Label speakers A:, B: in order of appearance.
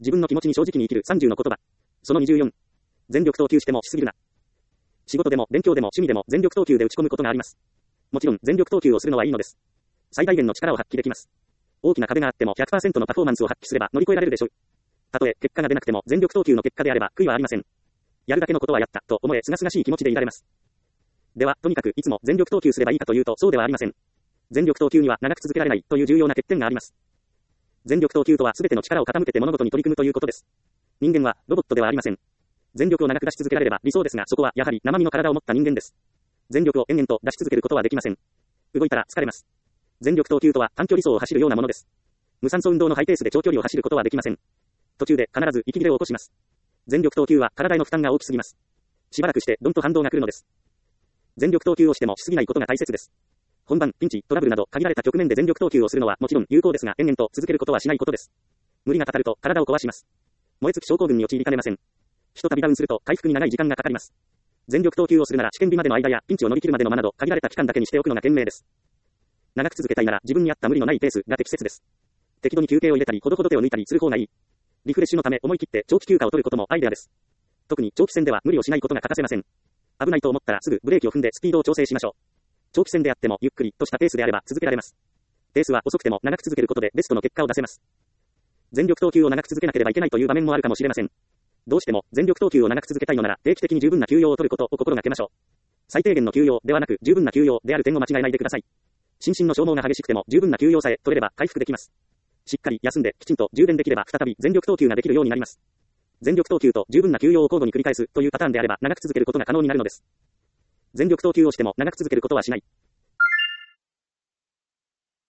A: 自分の気持ちに正直に生きる30の言葉。その24。全力投球してもしすぎるな。仕事でも勉強でも趣味でも全力投球で打ち込むことがあります。もちろん全力投球をするのはいいのです。最大限の力を発揮できます。大きな壁があっても 100% のパフォーマンスを発揮すれば乗り越えられるでしょう。たとえ結果が出なくても全力投球の結果であれば悔いはありません。やるだけのことはやったと思え、清々しい気持ちでいられます。では、とにかくいつも全力投球すればいいかというとそうではありません。全力投球には長く続けられないという重要な欠点があります。全力投球とは全ての力を傾けて物事に取り組むということです。人間はロボットではありません。全力を長く出し続けられれば理想ですが、そこはやはり生身の体を持った人間です。全力を延々と出し続けることはできません。動いたら疲れます。全力投球とは短距離走を走るようなものです。無酸素運動のハイペースで長距離を走ることはできません。途中で必ず息切れを起こします。全力投球は体への負担が大きすぎます。しばらくしてドンと反動が来るのです。全力投球をしてもしすぎないことが大切です。本番、ピンチ、トラブルなど限られた局面で全力投球をするのはもちろん有効ですが、延々と続けることはしないことです。無理がたたると体を壊します。燃え尽き症候群に陥りかねません。ひとたびダウンすると回復に長い時間がかかります。全力投球をするなら試験日までの間やピンチを乗り切るまでの間など限られた期間だけにしておくのが賢明です。長く続けたいなら自分に合った無理のないペースが適切です。適度に休憩を入れたり、ほどほど手を抜いたりする方がいい。リフレッシュのため思い切って長期休暇を取ることもアイデアです。特に長期戦では無理をしないことが欠かせません。危ないと思ったらすぐブレーキを踏んでスピードを調整しましょう。長期戦であってもゆっくりとしたペースであれば続けられます。ペースは遅くても長く続けることでベストの結果を出せます。全力投球を長く続けなければいけないという場面もあるかもしれません。どうしても全力投球を長く続けたいのなら定期的に十分な休養を取ることを心がけましょう。最低限の休養ではなく十分な休養である点を間違えないでください。心身の消耗が激しくても十分な休養さえ取れれば回復できます。しっかり休んできちんと充電できれば再び全力投球ができるようになります。全力投球と十分な休養を交互に繰り返すというパターンであれば長く続けることが可能になるのです。全力投球をしても長く続けることはしない。